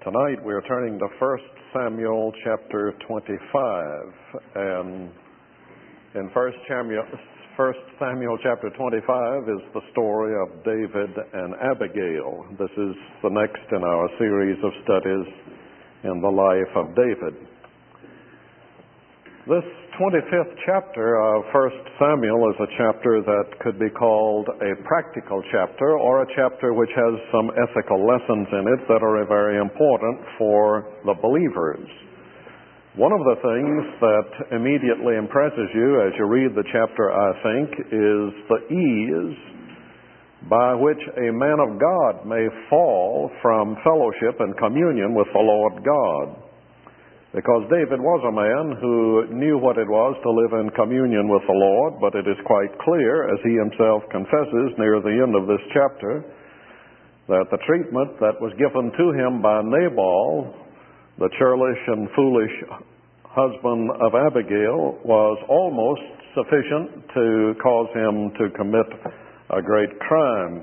Tonight we're turning to 1 Samuel chapter 25. And in 1 Samuel chapter 25 is the story of David and Abigail. This is the next in our series of studies in the life of David. This 25th chapter of 1 Samuel is a chapter that could be called a practical chapter, or a chapter which has some ethical lessons in it that are very important for the believers. One of the things that immediately impresses you as you read the chapter, I think, is the ease by which a man of God may fall from fellowship and communion with the Lord God. Because David was a man who knew what it was to live in communion with the Lord, but it is quite clear, as he himself confesses near the end of this chapter, that the treatment that was given to him by Nabal, the churlish and foolish husband of Abigail, was almost sufficient to cause him to commit a great crime.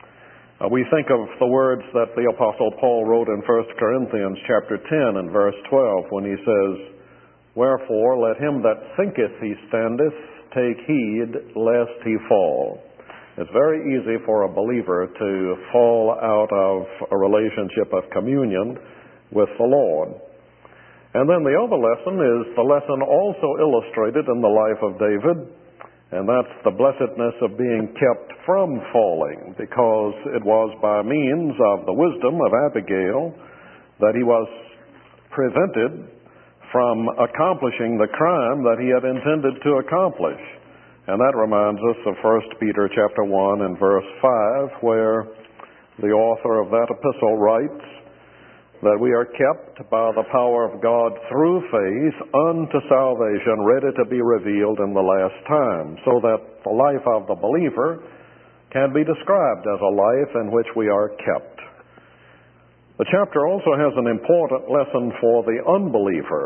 We think of the words that the Apostle Paul wrote in 1 Corinthians chapter 10 and verse 12 when he says, "Wherefore let him that thinketh he standeth take heed lest he fall." It's very easy for a believer to fall out of a relationship of communion with the Lord. And then the other lesson is the lesson also illustrated in the life of David, and that's the blessedness of being kept from falling, because it was by means of the wisdom of Abigail that he was prevented from accomplishing the crime that he had intended to accomplish. And that reminds us of 1 Peter chapter 1 and verse 5, where the author of that epistle writes that we are kept by the power of God through faith unto salvation, ready to be revealed in the last time, so that the life of the believer can be described as a life in which we are kept. The chapter also has an important lesson for the unbeliever.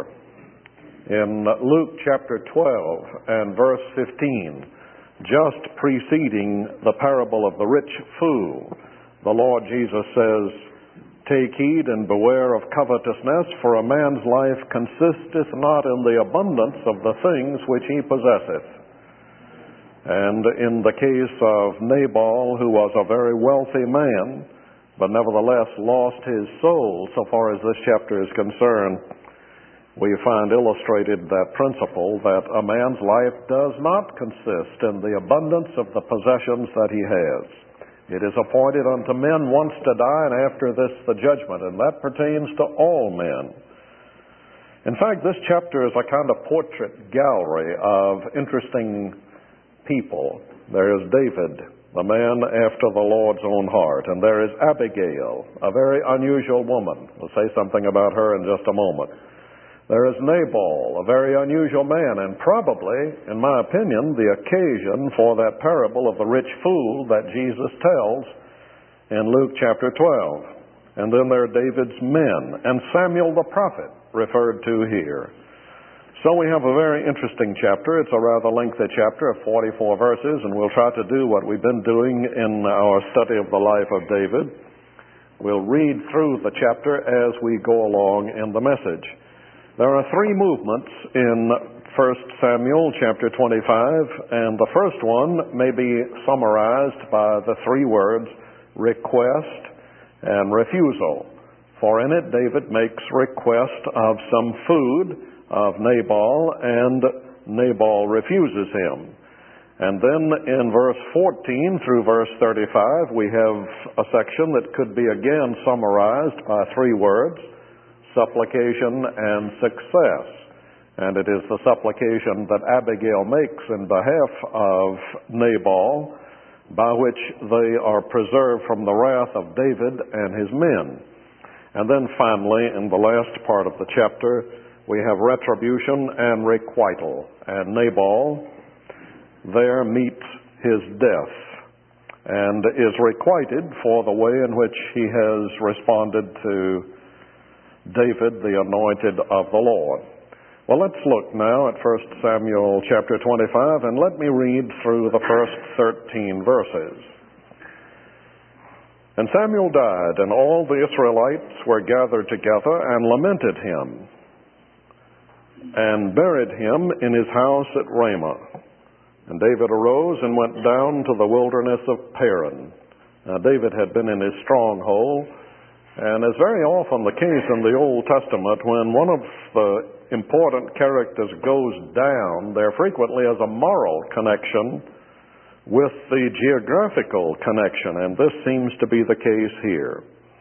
In Luke chapter 12 and verse 15, just preceding the parable of the rich fool, the Lord Jesus says, "Take heed and beware of covetousness, for a man's life consisteth not in the abundance of the things which he possesseth." And in the case of Nabal, who was a very wealthy man, but nevertheless lost his soul, so far as this chapter is concerned, we find illustrated that principle that a man's life does not consist in the abundance of the possessions that he has. It is appointed unto men once to die, and after this the judgment, and that pertains to all men. In fact, this chapter is a kind of portrait gallery of interesting people. There is David, the man after the Lord's own heart, and there is Abigail, a very unusual woman. We'll say something about her in just a moment. There is Nabal, a very unusual man, and probably, in my opinion, the occasion for that parable of the rich fool that Jesus tells in Luke chapter 12. And then there are David's men, and Samuel the prophet referred to here. So we have a very interesting chapter. It's a rather lengthy chapter of 44 verses, and we'll try to do what we've been doing in our study of the life of David. We'll read through the chapter as we go along in the message. There are three movements in 1 Samuel chapter 25, and the first one may be summarized by the three words, request and refusal. For in it, David makes request of some food of Nabal, and Nabal refuses him. And then in verse 14 through verse 35, we have a section that could be again summarized by three words, supplication and success. And it is the supplication that Abigail makes in behalf of Nabal, by which they are preserved from the wrath of David and his men. And then finally, in the last part of the chapter, we have retribution and requital. And Nabal there meets his death and is requited for the way in which he has responded to David, the anointed of the Lord. Well, let's look now at 1 Samuel chapter 25, and let me read through the first 13 verses. And Samuel died, and all the Israelites were gathered together and lamented him, and buried him in his house at Ramah. And David arose and went down to the wilderness of Paran. Now David had been in his stronghold, and as very often the case in the Old Testament, when one of the important characters goes down, there frequently is a moral connection with the geographical connection, and this seems to be the case here.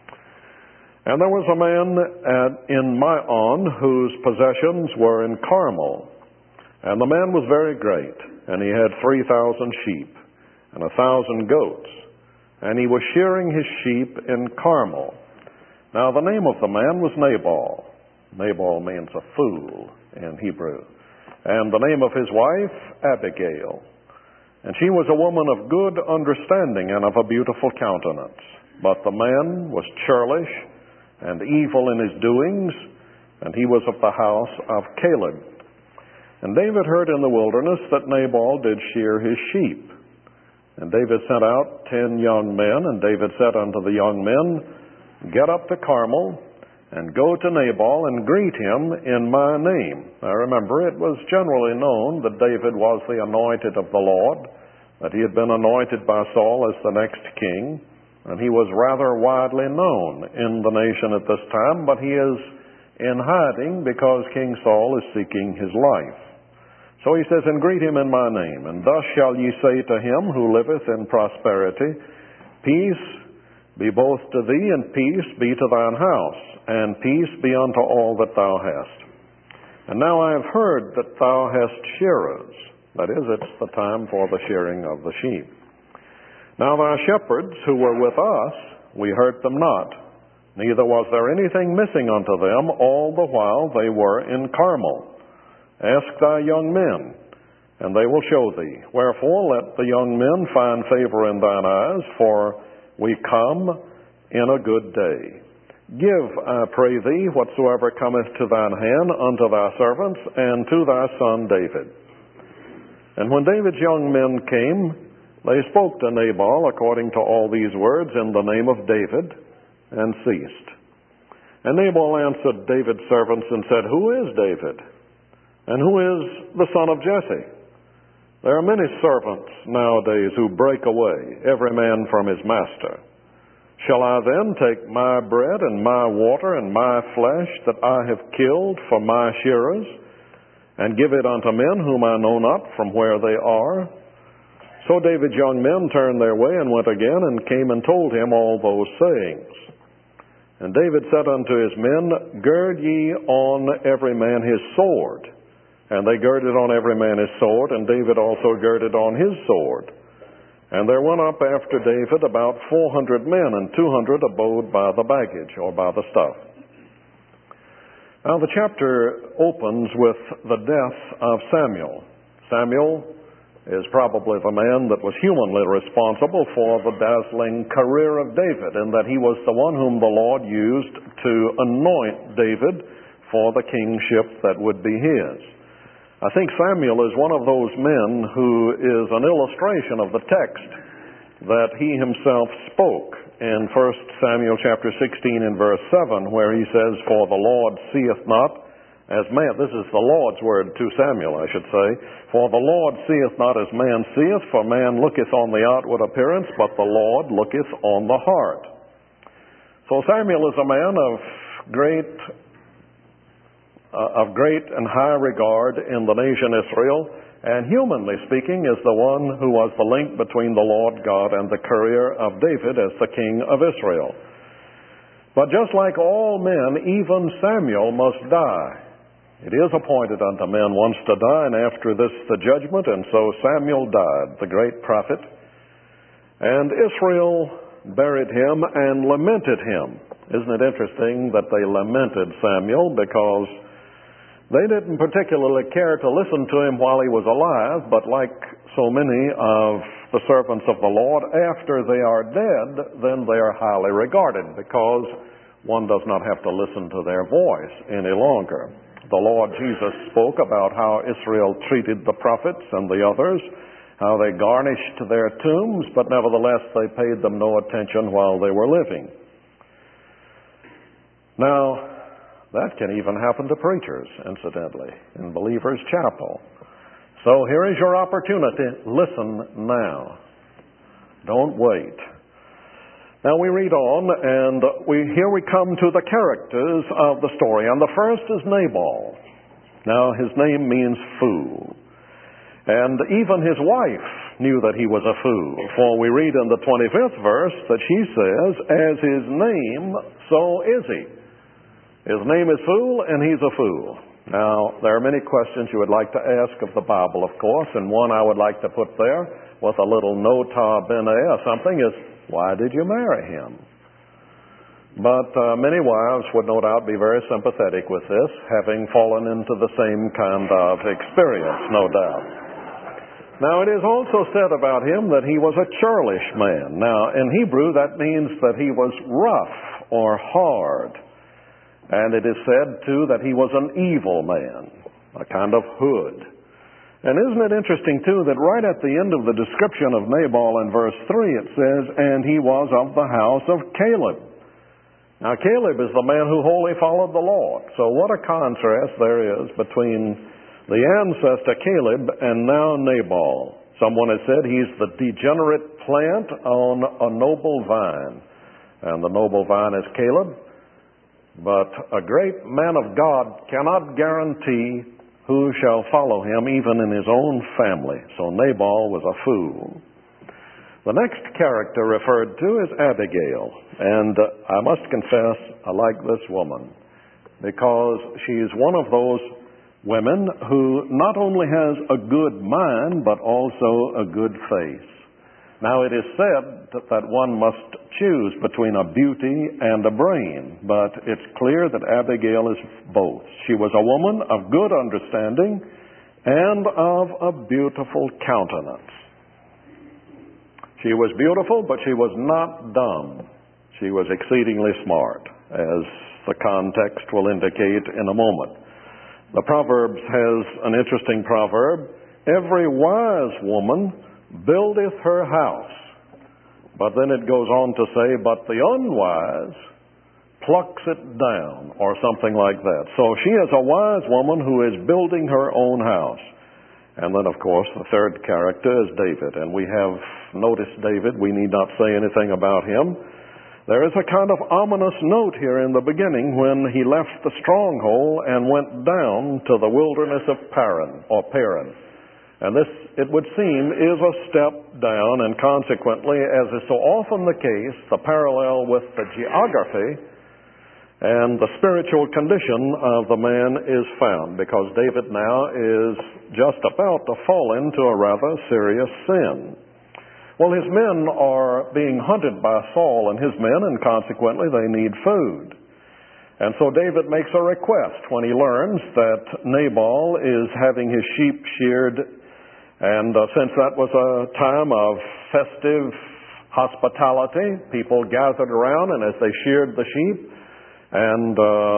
And there was a man in Maon whose possessions were in Carmel, and the man was very great, and he had 3,000 sheep and 1,000 goats, and he was shearing his sheep in Carmel. Now the name of the man was Nabal. Nabal means a fool in Hebrew. And the name of his wife, Abigail. And she was a woman of good understanding and of a beautiful countenance. But the man was churlish and evil in his doings, and he was of the house of Caleb. And David heard in the wilderness that Nabal did shear his sheep. And David sent out 10 young men, and David said unto the young men, Get up to Carmel, and go to Nabal, and greet him in my name. Now remember, it was generally known that David was the anointed of the Lord, that he had been anointed by Saul as the next king, and he was rather widely known in the nation at this time, but he is in hiding because King Saul is seeking his life. So he says, And greet him in my name, and thus shall ye say to him who liveth in prosperity, Peace be both to thee, and peace be to thine house, and peace be unto all that thou hast. And now I have heard that thou hast shearers. That is, it's the time for the shearing of the sheep. Now thy shepherds who were with us, we hurt them not, neither was there anything missing unto them all the while they were in Carmel. Ask thy young men, and they will show thee. Wherefore let the young men find favor in thine eyes, for we come in a good day. Give, I pray thee, whatsoever cometh to thine hand unto thy servants and to thy son David. And when David's young men came, they spoke to Nabal according to all these words in the name of David, and ceased. And Nabal answered David's servants and said, Who is David? And who is the son of Jesse? There are many servants nowadays who break away, every man from his master. Shall I then take my bread and my water and my flesh that I have killed for my shearers, and give it unto men whom I know not from where they are? So David's young men turned their way and went again, and came and told him all those sayings. And David said unto his men, Gird ye on every man his sword. And they girded on every man his sword, and David also girded on his sword. And there went up after David about 400 men, and 200 abode by the baggage, or by the stuff. Now the chapter opens with the death of Samuel. Samuel is probably the man that was humanly responsible for the dazzling career of David, and that he was the one whom the Lord used to anoint David for the kingship that would be his. I think Samuel is one of those men who is an illustration of the text that he himself spoke in 1 Samuel chapter 16 and verse 7, where he says, For the Lord seeth not as man. This is the Lord's word to Samuel, I should say. For the Lord seeth not as man seeth, for man looketh on the outward appearance, but the Lord looketh on the heart. So Samuel is a man of great and high regard in the nation Israel, and humanly speaking is the one who was the link between the Lord God and the career of David as the king of Israel. But just like all men, even Samuel must die. It is appointed unto men once to die, and after this the judgment, and so Samuel died, the great prophet. And Israel buried him and lamented him. Isn't it interesting that they lamented Samuel? Because they didn't particularly care to listen to him while he was alive, but like so many of the servants of the Lord, after they are dead, then they are highly regarded, because one does not have to listen to their voice any longer. The Lord Jesus spoke about how Israel treated the prophets and the others, how they garnished their tombs, but nevertheless they paid them no attention while they were living. Now, that can even happen to preachers, incidentally, in Believers' Chapel. So here is your opportunity. Listen now. Don't wait. Now we read on, and here we come to the characters of the story. And the first is Nabal. Now his name means fool. And even his wife knew that he was a fool. For we read in the 25th verse that she says, as his name, so is he. His name is fool, and he's a fool. Now, there are many questions you would like to ask of the Bible, of course, and one I would like to put there with a little nota bene or something is, why did you marry him? But many wives would no doubt be very sympathetic with this, having fallen into the same kind of experience, no doubt. Now, it is also said about him that he was a churlish man. Now, in Hebrew, that means that he was rough or hard. And it is said, too, that he was an evil man, a kind of hood. And isn't it interesting, too, that right at the end of the description of Nabal in verse 3, it says, and he was of the house of Caleb. Now, Caleb is the man who wholly followed the Lord. So what a contrast there is between the ancestor Caleb and now Nabal. Someone has said he's the degenerate plant on a noble vine. And the noble vine is Caleb. But a great man of God cannot guarantee who shall follow him, even in his own family. So Nabal was a fool. The next character referred to is Abigail. And I must confess, I like this woman, because she is one of those women who not only has a good mind, but also a good face. Now, it is said that one must choose between a beauty and a brain, but it's clear that Abigail is both. She was a woman of good understanding and of a beautiful countenance. She was beautiful, but she was not dumb. She was exceedingly smart, as the context will indicate in a moment. The Proverbs has an interesting proverb. Every wise woman buildeth her house. But then it goes on to say, but the unwise plucks it down, or something like that. So she is a wise woman who is building her own house. And then, of course, the third character is David. And we have noticed David. We need not say anything about him. There is a kind of ominous note here in the beginning when he left the stronghold and went down to the wilderness of Paran. And this, it would seem, is a step down, and consequently, as is so often the case, the parallel with the geography and the spiritual condition of the man is found, because David now is just about to fall into a rather serious sin. Well, his men are being hunted by Saul and his men, and consequently they need food. And so David makes a request when he learns that Nabal is having his sheep sheared. And since that was a time of festive hospitality, people gathered around, and as they sheared the sheep and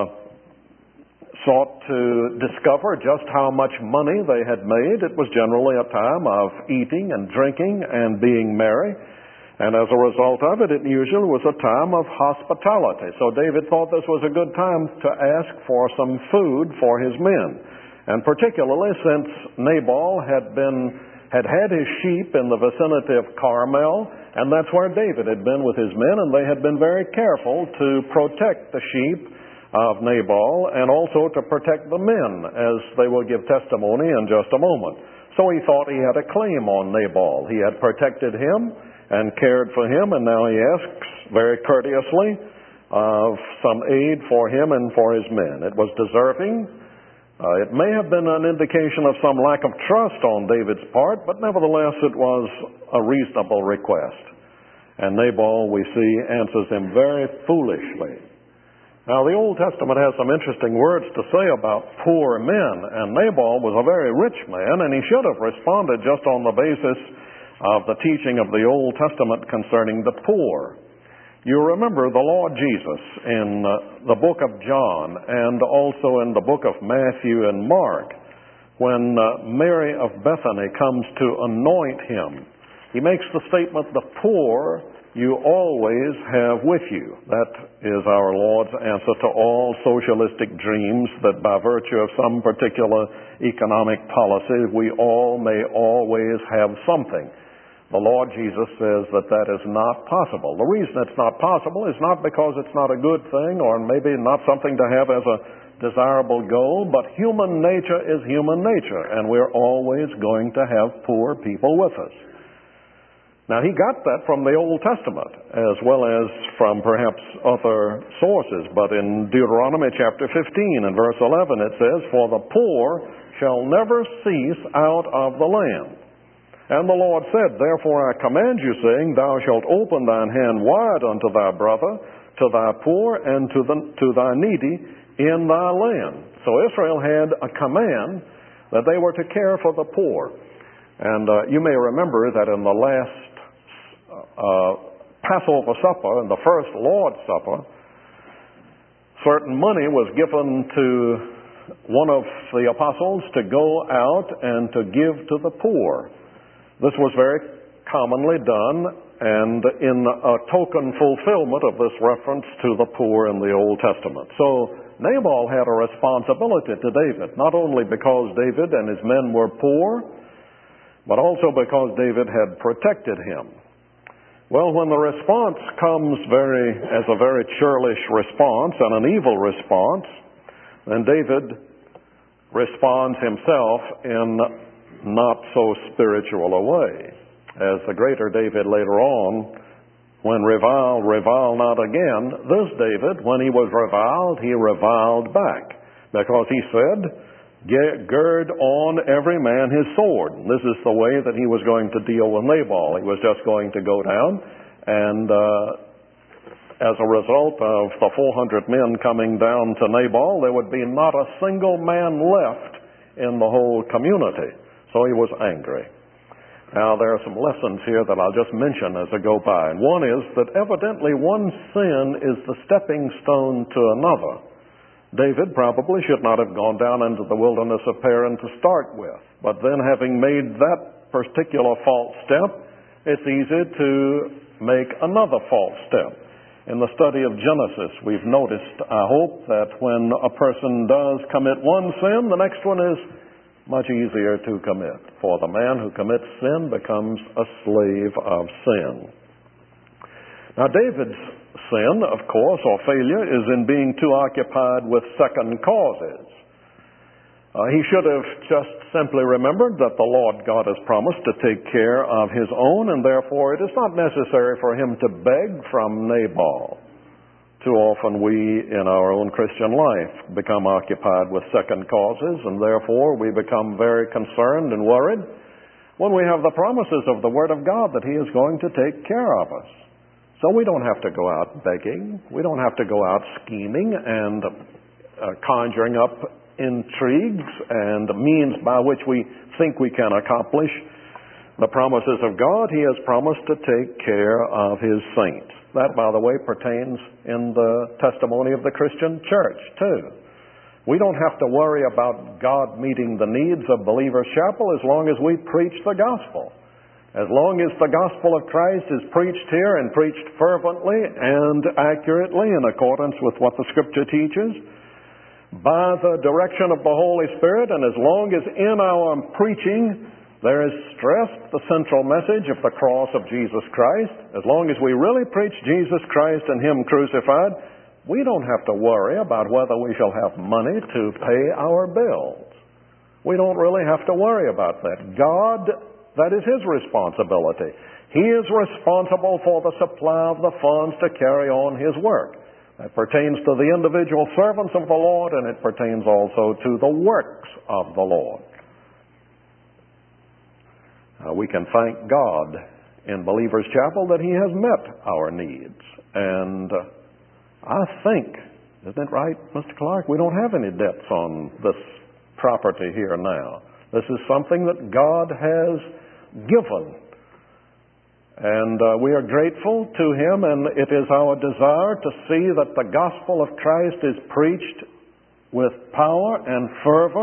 sought to discover just how much money they had made, it was generally a time of eating and drinking and being merry. And as a result of it, it usually was a time of hospitality. So David thought this was a good time to ask for some food for his men. And particularly since Nabal had had his sheep in the vicinity of Carmel, and that's where David had been with his men, and they had been very careful to protect the sheep of Nabal and also to protect the men, as they will give testimony in just a moment. So he thought he had a claim on Nabal. He had protected him and cared for him, and now he asks very courteously of some aid for him and for his men. It was deserving. It may have been an indication of some lack of trust on David's part, but nevertheless it was a reasonable request. And Nabal, we see, answers him very foolishly. Now, the Old Testament has some interesting words to say about poor men, and Nabal was a very rich man, and he should have responded just on the basis of the teaching of the Old Testament concerning the poor. You remember the Lord Jesus in the book of John and also in the book of Matthew and Mark. when Mary of Bethany comes to anoint him, he makes the statement, "The poor you always have with you." That is our Lord's answer to all socialistic dreams that by virtue of some particular economic policy, we all may always have something. The Lord Jesus says that that is not possible. The reason it's not possible is not because it's not a good thing or maybe not something to have as a desirable goal, but human nature is human nature, and we're always going to have poor people with us. Now, he got that from the Old Testament as well as from perhaps other sources, but in Deuteronomy chapter 15 and verse 11 it says, "For the poor shall never cease out of the land. And the Lord said, Therefore I command you, saying, Thou shalt open thine hand wide unto thy brother, to thy poor, and to thy needy in thy land." So Israel had a command that they were to care for the poor. And you may remember that in the last Passover supper, in the first Lord's Supper, certain money was given to one of the apostles to go out and to give to the poor. This was very commonly done, and in a token fulfillment of this reference to the poor in the Old Testament. So Nabal had a responsibility to David, not only because David and his men were poor, but also because David had protected him. Well, when the response comes as a very churlish response and an evil response, then David responds himself in not so spiritual a way. As the greater David later on, when reviled, revile not again. This David, when he was reviled, he reviled back, because he said, "Gird on every man his sword." And this is the way that he was going to deal with Nabal. He was just going to go down, and as a result of the 400 men coming down to Nabal, there would be not a single man left in the whole community. So he was angry. Now, there are some lessons here that I'll just mention as I go by. And one is that evidently one sin is the stepping stone to another. David probably should not have gone down into the wilderness of Paran to start with. But then, having made that particular false step, it's easy to make another false step. In the study of Genesis, we've noticed, I hope, that when a person does commit one sin, the next one is much easier to commit. For the man who commits sin becomes a slave of sin. Now, David's sin, of course, or failure, is in being too occupied with second causes. He should have just simply remembered that the Lord God has promised to take care of his own, and therefore it is not necessary for him to beg from Nabal. Too often we, in our own Christian life, become occupied with second causes, and therefore we become very concerned and worried when we have the promises of the Word of God that He is going to take care of us. So we don't have to go out begging. We don't have to go out scheming and conjuring up intrigues and means by which we think we can accomplish the promises of God. He has promised to take care of His saints. That, by the way, pertains in the testimony of the Christian church, too. We don't have to worry about God meeting the needs of Believers' Chapel as long as we preach the gospel. As long as the gospel of Christ is preached here and preached fervently and accurately in accordance with what the Scripture teaches, by the direction of the Holy Spirit, and as long as in our preaching there is stressed the central message of the cross of Jesus Christ, as long as we really preach Jesus Christ and Him crucified, we don't have to worry about whether we shall have money to pay our bills. We don't really have to worry about that. God, that is His responsibility. He is responsible for the supply of the funds to carry on His work. That pertains to the individual servants of the Lord, and it pertains also to the works of the Lord. We can thank God in Believers' Chapel that He has met our needs. And I think, isn't it right, Mr. Clark? We don't have any debts on this property here now. This is something that God has given. And we are grateful to Him, and it is our desire to see that the gospel of Christ is preached with power and fervor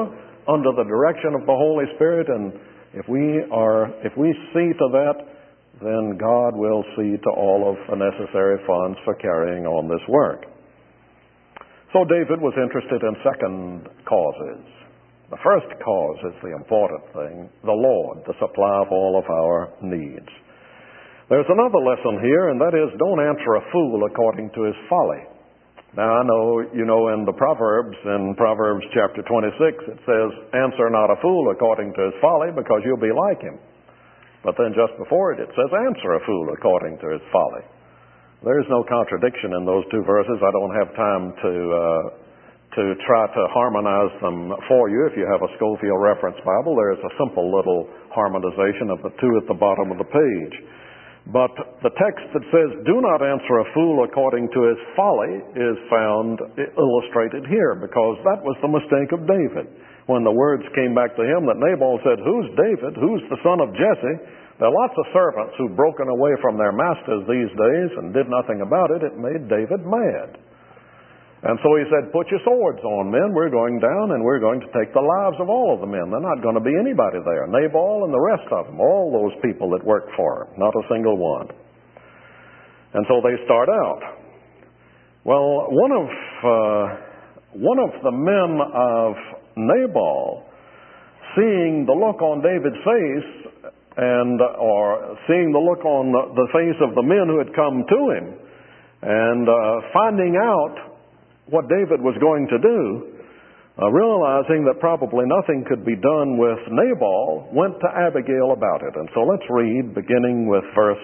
under the direction of the Holy Spirit, and if we see to that, then God will see to all of the necessary funds for carrying on this work. So David was interested in second causes. The first cause is the important thing, the Lord, the supply of all of our needs. There's another lesson here, and that is, don't answer a fool according to his folly. Now, I know, in the Proverbs, in Proverbs chapter 26, it says, answer not a fool according to his folly, because you'll be like him. But then just before it says, answer a fool according to his folly. There's no contradiction in those two verses. I don't have time to try to harmonize them for you. If you have a Scofield Reference Bible, there's a simple little harmonization of the two at the bottom of the page. But the text that says, do not answer a fool according to his folly, is found illustrated here, because that was the mistake of David. When the words came back to him that Nabal said, who's David? Who's the son of Jesse? There are lots of servants who've broken away from their masters these days and did nothing about it. It made David mad. And so he said, put your swords on, men. We're going down and we're going to take the lives of all of the men. They're not going to be anybody there. Nabal and the rest of them, all those people that work for him, not a single one. And so they start out. Well, one of the men of Nabal, seeing the look on David's face, or seeing the look on the face of the men who had come to him, and finding out what David was going to do, realizing that probably nothing could be done with Nabal, went to Abigail about it. And so let's read, beginning with verse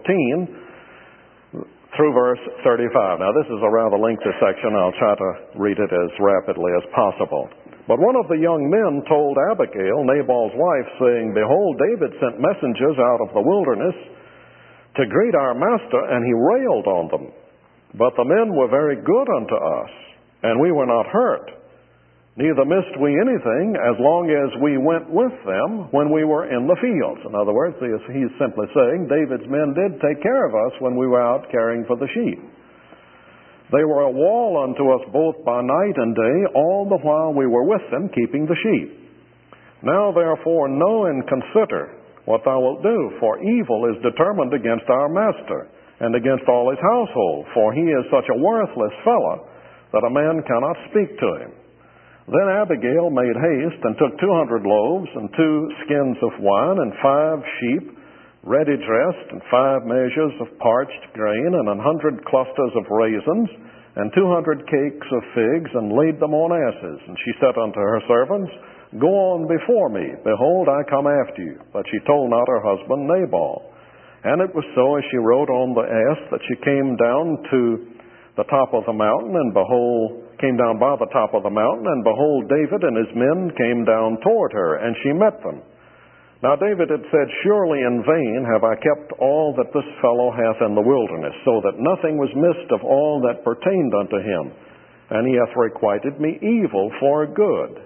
14 through verse 35. Now, this is a rather lengthy section. I'll try to read it as rapidly as possible. But one of the young men told Abigail, Nabal's wife, saying, behold, David sent messengers out of the wilderness to greet our master, and he railed on them. But the men were very good unto us, and we were not hurt. Neither missed we anything as long as we went with them when we were in the fields. In other words, he's simply saying David's men did take care of us when we were out caring for the sheep. They were a wall unto us both by night and day, all the while we were with them keeping the sheep. Now therefore know and consider what thou wilt do, for evil is determined against our master, and against all his household, for he is such a worthless fellow that a man cannot speak to him. Then Abigail made haste and took 200 loaves and 2 skins of wine and 5 sheep, ready dressed, and 5 measures of parched grain, and 100 clusters of raisins, and 200 cakes of figs, and laid them on asses. And she said unto her servants, go on before me, behold, I come after you. But she told not her husband Nabal. And it was so, as she rode on the ass, that she came down to the top of the mountain, and came down by the top of the mountain, and behold, David and his men came down toward her, and she met them. Now David had said, surely in vain have I kept all that this fellow hath in the wilderness, so that nothing was missed of all that pertained unto him, and he hath requited me evil for good.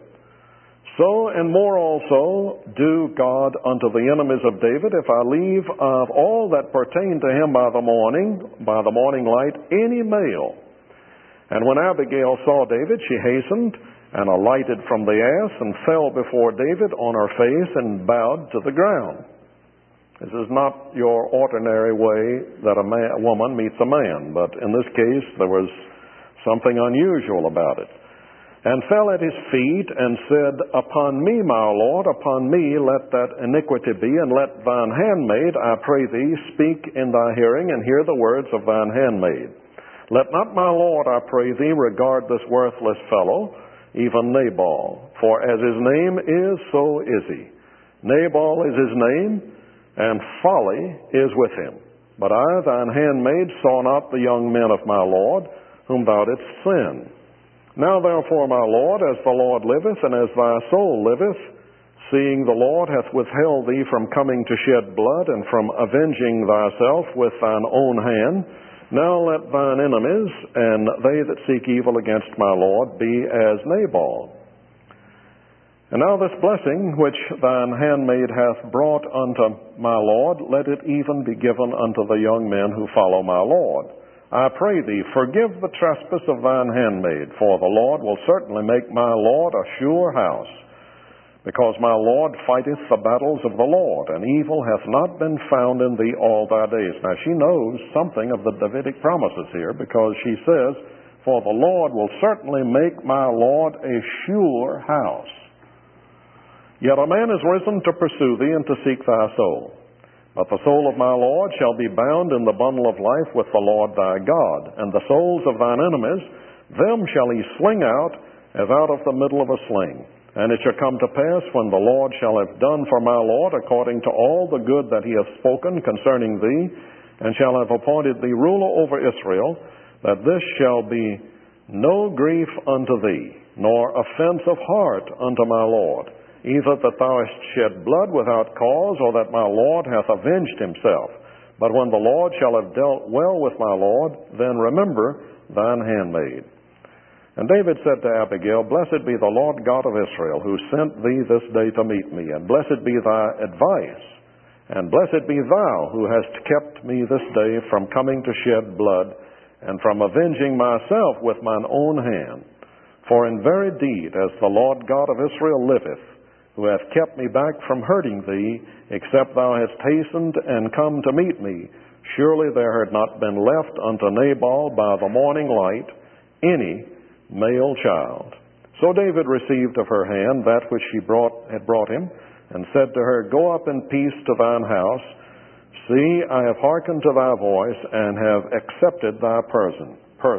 So and more also do God unto the enemies of David, if I leave of all that pertain to him by the morning light, any male. And when Abigail saw David, she hastened and alighted from the ass, and fell before David on her face, and bowed to the ground. This is not your ordinary way that a woman meets a man, but in this case there was something unusual about it. And fell at his feet, and said, upon me, my Lord, upon me let that iniquity be, and let thine handmaid, I pray thee, speak in thy hearing, and hear the words of thine handmaid. Let not my Lord, I pray thee, regard this worthless fellow, even Nabal, for as his name is, so is he. Nabal is his name, and folly is with him. But I, thine handmaid, saw not the young men of my Lord, whom thou didst send. Now therefore, my Lord, as the Lord liveth, and as thy soul liveth, seeing the Lord hath withheld thee from coming to shed blood, and from avenging thyself with thine own hand, now let thine enemies, and they that seek evil against my Lord, be as Nabal. And now this blessing which thine handmaid hath brought unto my Lord, let it even be given unto the young men who follow my Lord. I pray thee, forgive the trespass of thine handmaid, for the Lord will certainly make my Lord a sure house. because my Lord fighteth the battles of the Lord, and evil hath not been found in thee all thy days. Now she knows something of the Davidic promises here, because she says, for the Lord will certainly make my Lord a sure house. Yet a man is risen to pursue thee and to seek thy soul. But the soul of my Lord shall be bound in the bundle of life with the Lord thy God, and the souls of thine enemies, them shall he sling out as out of the middle of a sling. And it shall come to pass, when the Lord shall have done for my Lord according to all the good that he hath spoken concerning thee, and shall have appointed thee ruler over Israel, that this shall be no grief unto thee, nor offense of heart unto my Lord, either that thou hast shed blood without cause, or that my Lord hath avenged himself. But when the Lord shall have dealt well with my Lord, then remember thine handmaid. And David said to Abigail, Blessed be the Lord God of Israel, who sent thee this day to meet me, and blessed be thy advice, and blessed be thou, who hast kept me this day from coming to shed blood, and from avenging myself with mine own hand. For in very deed, as the Lord God of Israel liveth, who hath kept me back from hurting thee, except thou hast hastened and come to meet me, surely there had not been left unto Nabal by the morning light any male child. So David received of her hand that which she had brought him, and said to her, Go up in peace to thine house. See, I have hearkened to thy voice, and have accepted thy person.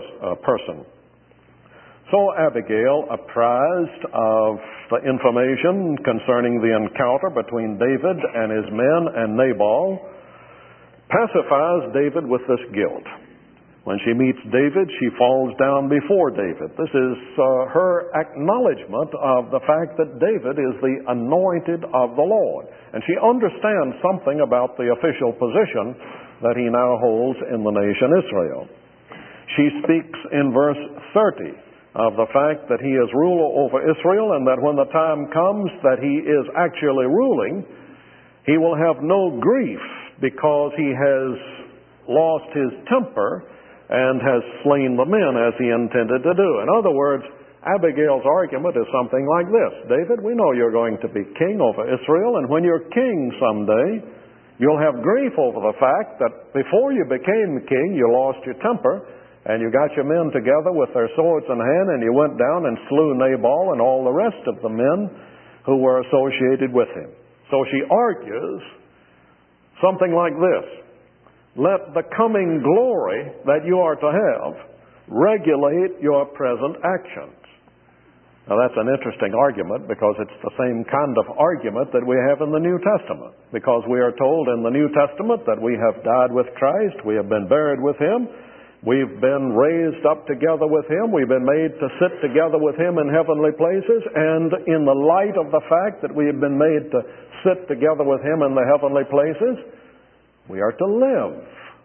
So Abigail, apprised of the information concerning the encounter between David and his men and Nabal, pacifies David with this guilt. When she meets David, she falls down before David. This is her acknowledgement of the fact that David is the anointed of the Lord. And she understands something about the official position that he now holds in the nation Israel. She speaks in verse 30 of the fact that he is ruler over Israel, and that when the time comes that he is actually ruling, he will have no grief because he has lost his temper and has slain the men as he intended to do. In other words, Abigail's argument is something like this. David, we know you're going to be king over Israel, and when you're king someday, you'll have grief over the fact that before you became king, you lost your temper, and you got your men together with their swords in hand, and you went down and slew Nabal and all the rest of the men who were associated with him. So she argues something like this. Let the coming glory that you are to have regulate your present actions. Now that's an interesting argument, because it's the same kind of argument that we have in the New Testament. Because we are told in the New Testament that we have died with Christ, we have been buried with Him, we've been raised up together with Him, we've been made to sit together with Him in heavenly places, and in the light of the fact that we have been made to sit together with Him in the heavenly places, we are to live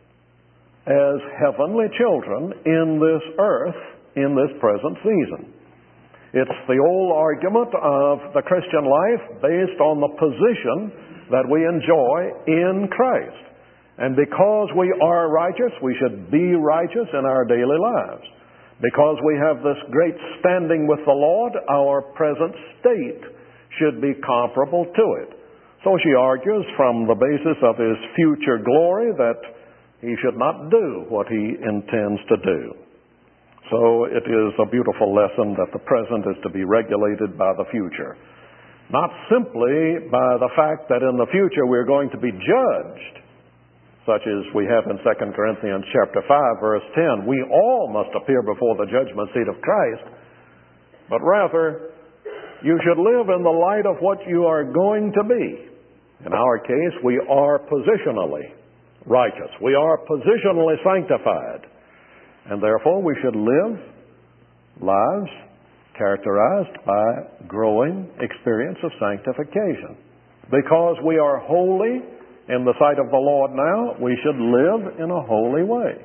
as heavenly children in this earth, in this present season. It's the old argument of the Christian life based on the position that we enjoy in Christ. And because we are righteous, we should be righteous in our daily lives. Because we have this great standing with the Lord, our present state should be comparable to it. So she argues from the basis of his future glory that he should not do what he intends to do. So it is a beautiful lesson that the present is to be regulated by the future. Not simply by the fact that in the future we're going to be judged, such as we have in 2 Corinthians chapter 5, verse 10. We all must appear before the judgment seat of Christ, but rather you should live in the light of what you are going to be. In our case, we are positionally righteous. We are positionally sanctified. And therefore, we should live lives characterized by growing experience of sanctification. Because we are holy in the sight of the Lord now, we should live in a holy way.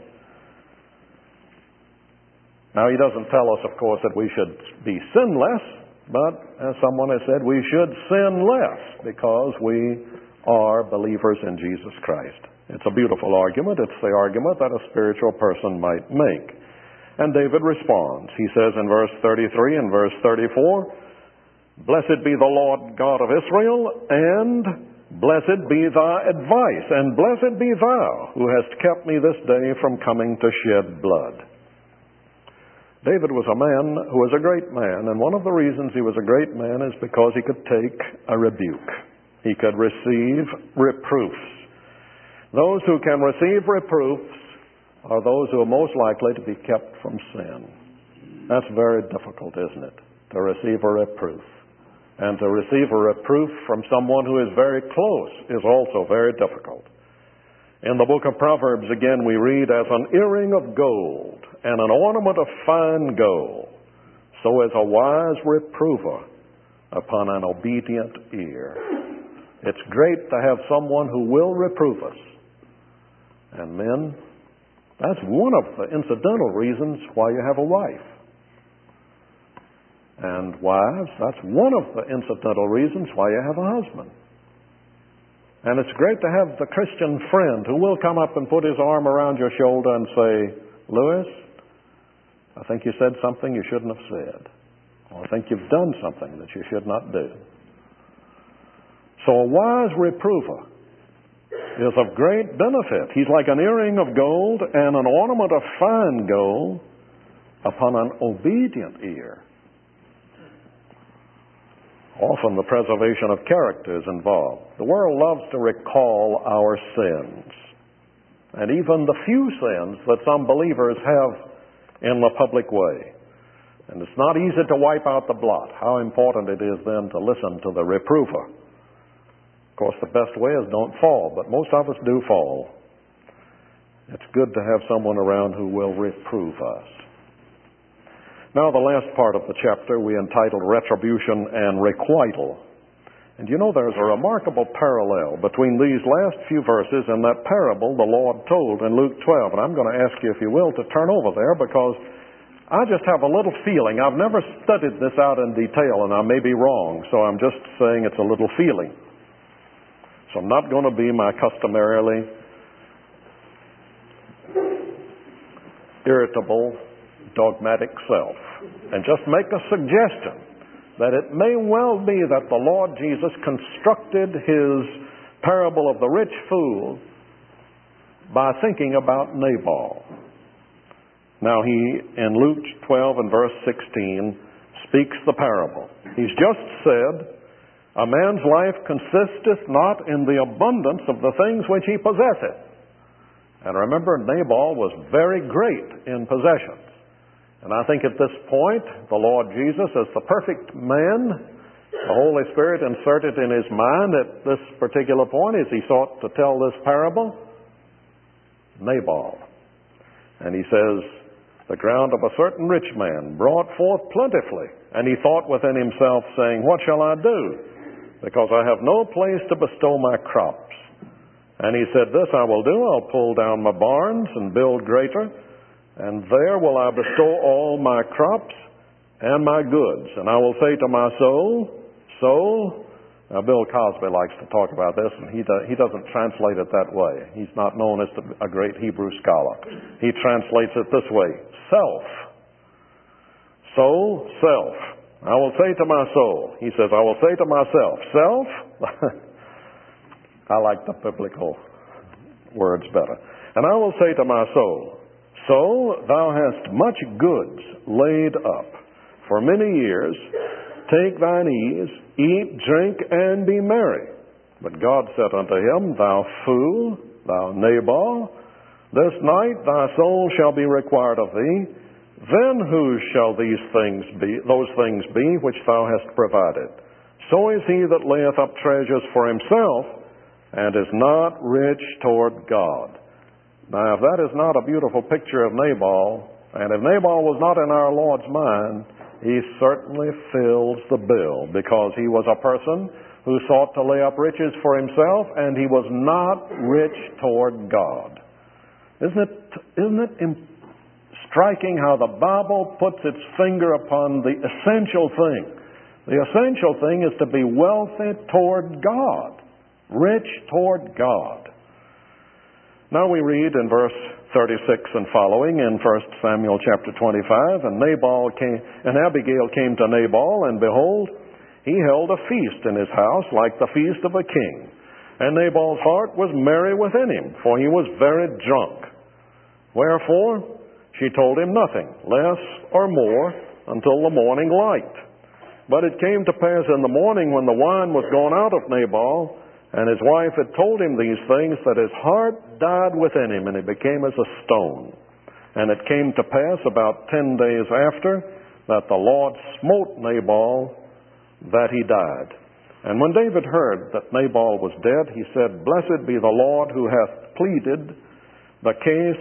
Now, He doesn't tell us, of course, that we should be sinless, but as someone has said, we should sin less because we are believers in Jesus Christ. It's a beautiful argument. It's the argument that a spiritual person might make. And David responds. He says in verse 33 and verse 34, Blessed be the Lord God of Israel, and blessed be thy advice, and blessed be thou who hast kept me this day from coming to shed blood. David was a man who was a great man, and one of the reasons he was a great man is because he could take a rebuke. He could receive reproofs. Those who can receive reproofs are those who are most likely to be kept from sin. That's very difficult, isn't it? To receive a reproof. And to receive a reproof from someone who is very close is also very difficult. In the book of Proverbs, again, we read, as an earring of gold and an ornament of fine gold, so is a wise reprover upon an obedient ear. It's great to have someone who will reprove us. And men, that's one of the incidental reasons why you have a wife. And wives, that's one of the incidental reasons why you have a husband. And it's great to have the Christian friend who will come up and put his arm around your shoulder and say, Louis, I think you said something you shouldn't have said. Or I think you've done something that you should not do. So a wise reprover is of great benefit. He's like an earring of gold and an ornament of fine gold upon an obedient ear. Often the preservation of character is involved. The world loves to recall our sins, and even the few sins that some believers have in the public way. And it's not easy to wipe out the blot. How important it is then to listen to the reprover. Of course, the best way is don't fall, but most of us do fall. It's good to have someone around who will reprove us. Now, the last part of the chapter we entitled Retribution and Requital. And you know, there's a remarkable parallel between these last few verses and that parable the Lord told in Luke 12. And I'm going to ask you, if you will, to turn over there, because I just have a little feeling. I've never studied this out in detail, and I may be wrong, so I'm just saying it's a little feeling. So I'm not going to be my customarily irritable, dogmatic self and just make a suggestion that it may well be that the Lord Jesus constructed his parable of the rich fool by thinking about Nabal. Now he, in Luke 12 and verse 16, speaks the parable. He's just said, a man's life consisteth not in the abundance of the things which he possesseth. And remember, Nabal was very great in possessions. And I think at this point, the Lord Jesus, as the perfect man, the Holy Spirit inserted in his mind at this particular point as he sought to tell this parable, Nabal. And he says, the ground of a certain rich man brought forth plentifully. And he thought within himself, saying, what shall I do? Because I have no place to bestow my crops. And he said, this I will do, I'll pull down my barns and build greater, and there will I bestow all my crops and my goods. And I will say to my soul, soul, now Bill Cosby likes to talk about this, and he doesn't translate it that way. He's not known as a great Hebrew scholar. He translates it this way, self. Soul, self. I will say to my soul, he says, I will say to myself, self? I like the biblical words better. And I will say to my soul, soul, thou hast much goods laid up for many years. Take thine ease, eat, drink, and be merry. But God said unto him, thou fool, thou Nabal, this night thy soul shall be required of thee. Then whose shall those things be which thou hast provided? So is he that layeth up treasures for himself, and is not rich toward God. Now, if that is not a beautiful picture of Nabal, and if Nabal was not in our Lord's mind, he certainly fills the bill, because he was a person who sought to lay up riches for himself, and he was not rich toward God. Isn't it striking how the Bible puts its finger upon the essential thing? The essential thing is to be wealthy toward God, rich toward God. Now we read in verse 36 and following in 1 Samuel chapter 25, and Abigail came to Nabal, and behold, he held a feast in his house like the feast of a king. And Nabal's heart was merry within him, for he was very drunk. Wherefore she told him nothing, less or more, until the morning light. But it came to pass in the morning, when the wine was gone out of Nabal, and his wife had told him these things, that his heart died within him, and he became as a stone. And it came to pass about 10 days after, that the Lord smote Nabal, that he died. And when David heard that Nabal was dead, he said, Blessed be the Lord, who hath pleaded the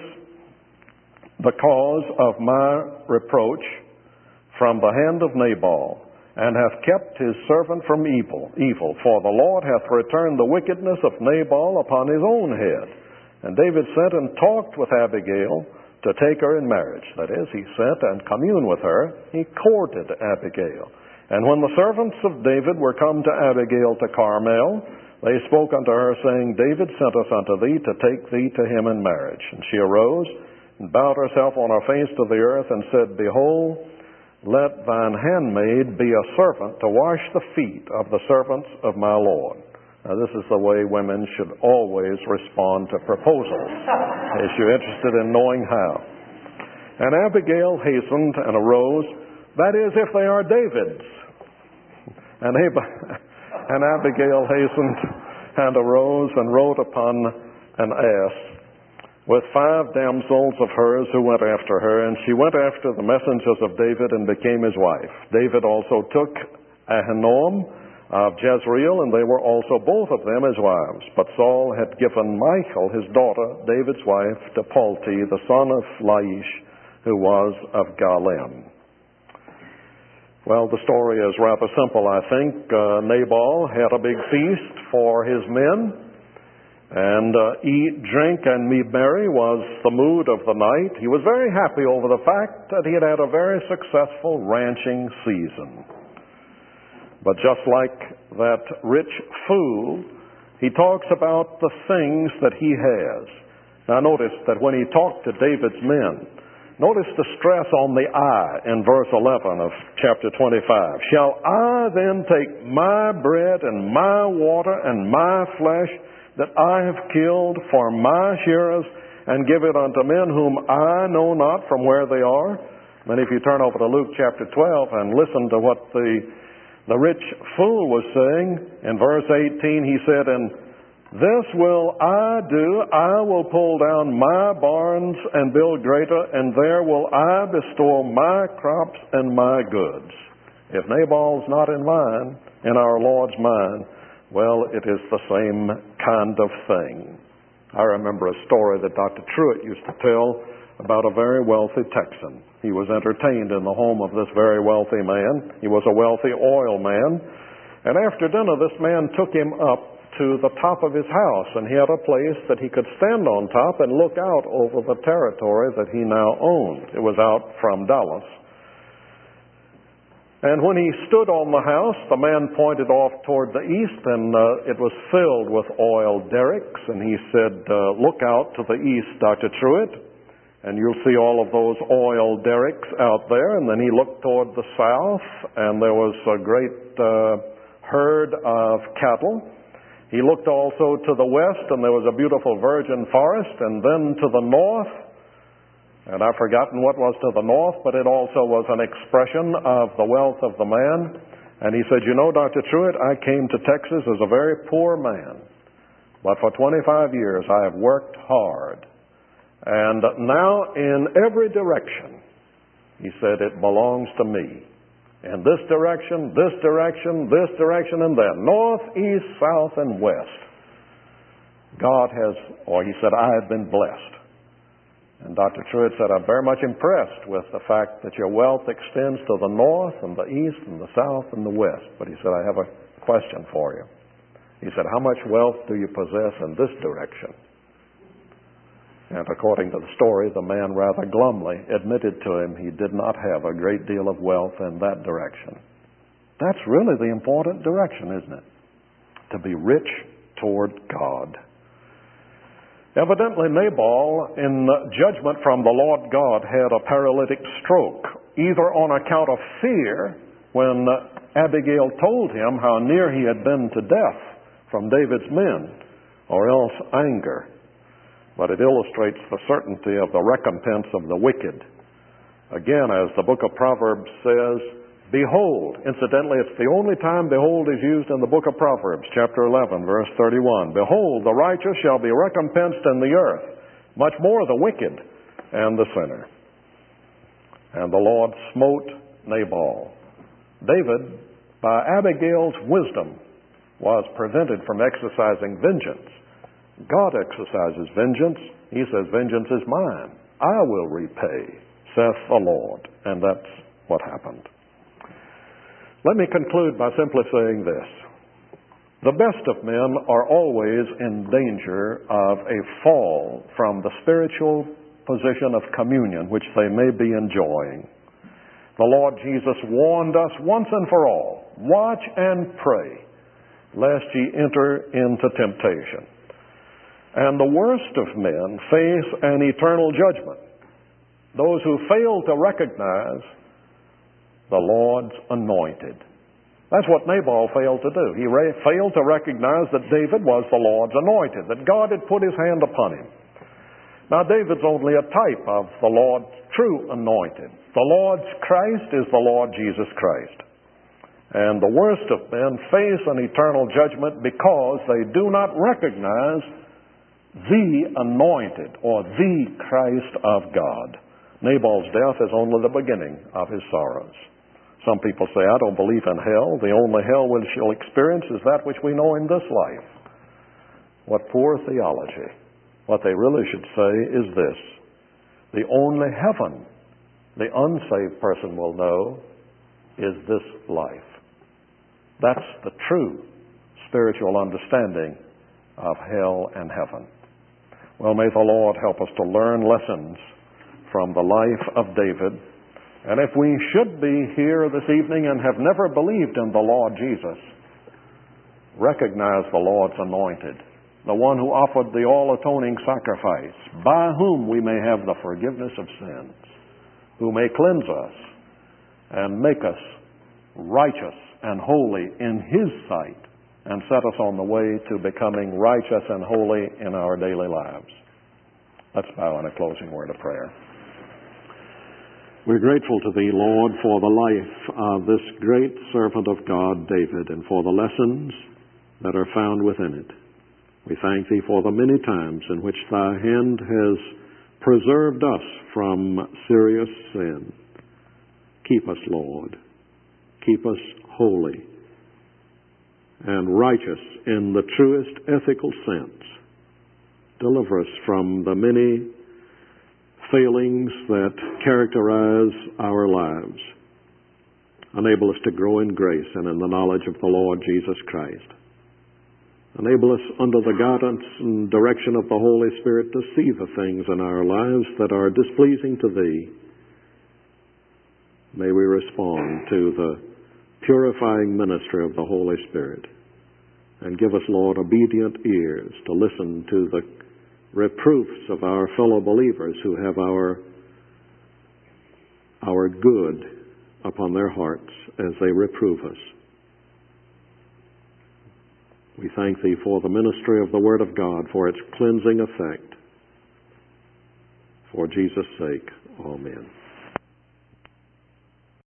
cause of my reproach from the hand of Nabal, and hath kept his servant from evil. For the Lord hath returned the wickedness of Nabal upon his own head. And David sent and talked with Abigail to take her in marriage. That is, he sent and communed with her. He courted Abigail. And when the servants of David were come to Abigail to Carmel, they spoke unto her, saying, David sent us unto thee to take thee to him in marriage. And she arose and bowed herself on her face to the earth, and said, Behold, let thine handmaid be a servant to wash the feet of the servants of my Lord. Now, this is the way women should always respond to proposals, if you're interested in knowing how. And Abigail hastened and arose, that is, if they are David's. And Abigail hastened and arose and rode upon an ass with 5 damsels of hers who went after her. And she went after the messengers of David and became his wife. David also took Ahinoam of Jezreel, and they were also both of them his wives. But Saul had given Michal, his daughter, David's wife, to Palti, the son of Laish, who was of Galem. Well, the story is rather simple, I think. Nabal had a big feast for his men, and eat, drink, and be merry was the mood of the night. He was very happy over the fact that he had had a very successful ranching season. But just like that rich fool, he talks about the things that he has. Now notice that when he talked to David's men, notice the stress on the I in verse 11 of chapter 25. Shall I then take my bread and my water and my flesh that I have killed for my shearers, and give it unto men whom I know not from where they are? And if you turn over to Luke chapter 12 and listen to what the rich fool was saying, in verse 18 he said, And this will I do, I will pull down my barns and build greater, and there will I bestow my crops and my goods. If Nabal's not in line, in our Lord's mind, well, it is the same kind of thing. I remember a story that Dr. Truett used to tell about a very wealthy Texan. He was entertained in the home of this very wealthy man. He was a wealthy oil man. And after dinner, this man took him up to the top of his house, and he had a place that he could stand on top and look out over the territory that he now owned. It was out from Dallas. And when he stood on the house, the man pointed off toward the east, and it was filled with oil derricks. And he said, look out to the east, Dr. Truett, and you'll see all of those oil derricks out there. And then he looked toward the south, and there was a great herd of cattle. He looked also to the west, and there was a beautiful virgin forest. And then to the north, and I've forgotten what was to the north, but it also was an expression of the wealth of the man. And he said, you know, Dr. Truett, I came to Texas as a very poor man, but for 25 years I have worked hard. And now in every direction, he said, it belongs to me. In this direction, this direction, this direction, and that. North, east, south, and west. God has, or he said, I have been blessed. And Dr. Truett said, I'm very much impressed with the fact that your wealth extends to the north and the east and the south and the west. But he said, I have a question for you. He said, how much wealth do you possess in this direction? And according to the story, the man rather glumly admitted to him he did not have a great deal of wealth in that direction. That's really the important direction, isn't it? To be rich toward God. Evidently, Nabal, in judgment from the Lord God, had a paralytic stroke, either on account of fear when Abigail told him how near he had been to death from David's men, or else anger. But it illustrates the certainty of the recompense of the wicked. Again, as the book of Proverbs says, behold. Incidentally, it's the only time behold is used in the book of Proverbs, chapter 11, verse 31. Behold, the righteous shall be recompensed in the earth, much more the wicked and the sinner. And the Lord smote Nabal. David, by Abigail's wisdom, was prevented from exercising vengeance. God exercises vengeance. He says, vengeance is mine. I will repay, saith the Lord. And that's what happened. Let me conclude by simply saying this. The best of men are always in danger of a fall from the spiritual position of communion which they may be enjoying. The Lord Jesus warned us once and for all, watch and pray, lest ye enter into temptation. And the worst of men face an eternal judgment. Those who fail to recognize the Lord's anointed. That's what Nabal failed to do. He failed to recognize that David was the Lord's anointed, that God had put his hand upon him. Now, David's only a type of the Lord's true anointed. The Lord's Christ is the Lord Jesus Christ. And the worst of men face an eternal judgment because they do not recognize the anointed or the Christ of God. Nabal's death is only the beginning of his sorrows. Some people say, I don't believe in hell. The only hell we shall experience is that which we know in this life. What poor theology. What they really should say is this. The only heaven the unsaved person will know is this life. That's the true spiritual understanding of hell and heaven. Well, may the Lord help us to learn lessons from the life of David. And if we should be here this evening and have never believed in the Lord Jesus, recognize the Lord's anointed, the one who offered the all-atoning sacrifice, by whom we may have the forgiveness of sins, who may cleanse us and make us righteous and holy in His sight, and set us on the way to becoming righteous and holy in our daily lives. Let's bow in a closing word of prayer. We're grateful to Thee, Lord, for the life of this great servant of God, David, and for the lessons that are found within it. We thank Thee for the many times in which Thy hand has preserved us from serious sin. Keep us, Lord. Keep us holy and righteous in the truest ethical sense. Deliver us from the many failings that characterize our lives. Enable us to grow in grace and in the knowledge of the Lord Jesus Christ. Enable us under the guidance and direction of the Holy Spirit to see the things in our lives that are displeasing to Thee. May we respond to the purifying ministry of the Holy Spirit. And give us, Lord, obedient ears to listen to the reproofs of our fellow believers who have our good upon their hearts as they reprove us. We thank Thee for the ministry of the Word of God, for its cleansing effect. For Jesus' sake, amen.